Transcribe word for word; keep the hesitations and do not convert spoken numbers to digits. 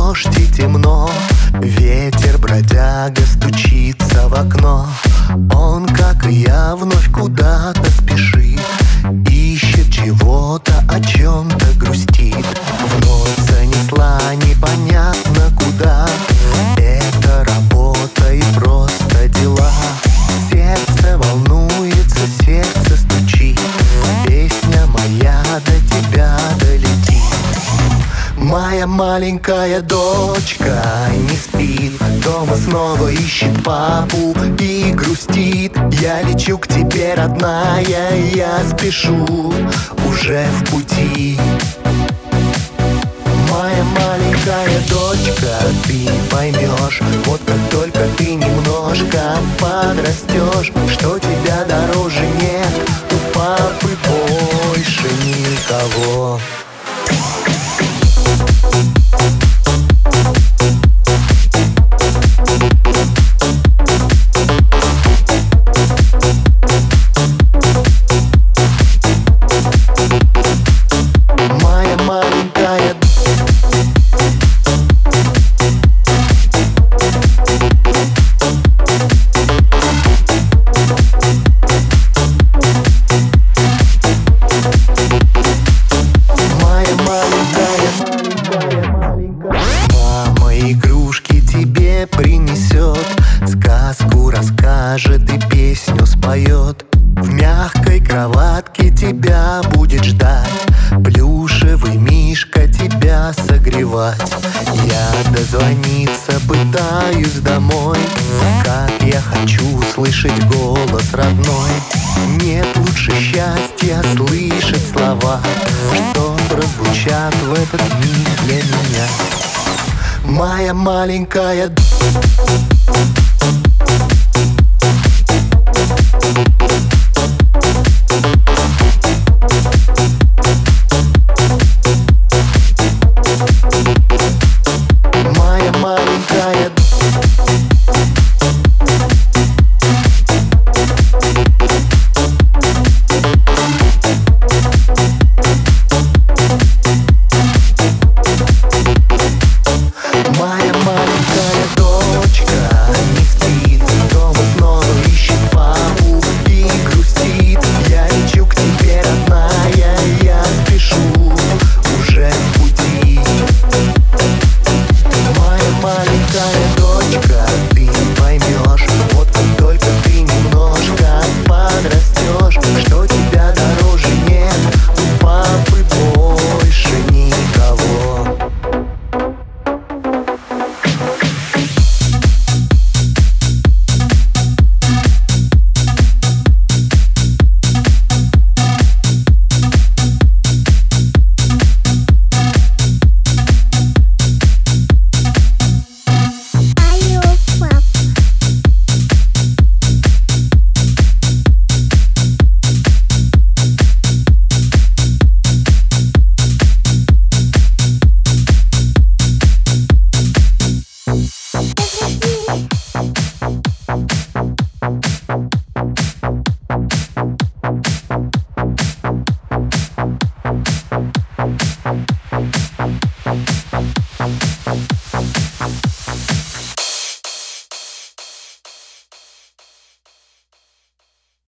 дождь и темно, ветер бродяга стучится в окно. Он, как и я, вновь куда-то спешит, ищет чего-то, о чем-то грустит. Вновь занесла непонятно куда, это работа и просто дела. Сердце волнуется, сердце стучит, песня моя до тебя долетит. Моя маленькая дочка не спит, дома снова ищет папу и грустит. Я лечу к тебе, родная, я спешу, уже в пути. Моя маленькая дочка, ты поймешь, вот как только ты немножко подрастешь, что тебя дороже нет, у папы больше никого. Игрушки тебе принесет, сказку расскажет и песню споет. В мягкой кроватке тебя будет ждать, плюшевый мишка тебя согревать. Я дозвониться пытаюсь домой, как я хочу слышать голос родной. Нет лучше счастья слышать слова, что прозвучат в этот миг для меня. Моя маленькая дочка.